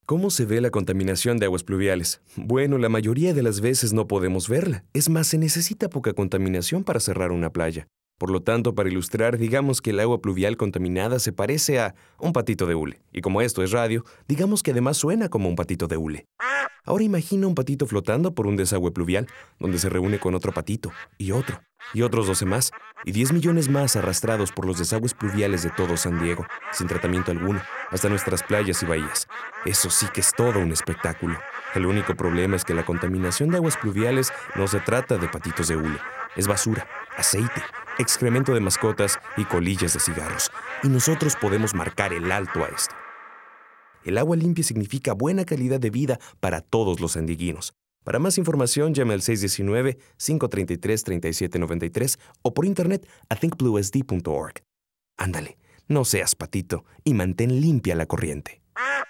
¿Cómo se ve la contaminación de aguas pluviales? Bueno, la mayoría de las veces no podemos verla. Es más, se necesita poca contaminación para cerrar una playa. Por lo tanto, para ilustrar, digamos que el agua pluvial contaminada se parece a un patito de hule. Y como esto es radio, digamos que además suena como un patito de hule. Ahora imagina un patito flotando por un desagüe pluvial, donde se reúne con otro patito, y otro, y otros 12 más, y 10 millones más arrastrados por los desagües pluviales de todo San Diego, sin tratamiento alguno, hasta nuestras playas y bahías. Eso sí que es todo un espectáculo. El único problema es que la contaminación de aguas pluviales no se trata de patitos de hule. Es basura, aceite, excremento de mascotas y colillas de cigarros. Y nosotros podemos marcar el alto a esto. El agua limpia significa buena calidad de vida para todos los sandiguinos. Para más información, llame al 619-533-3793 o por internet a thinkbluesd.org. Ándale, no seas patito y mantén limpia la corriente.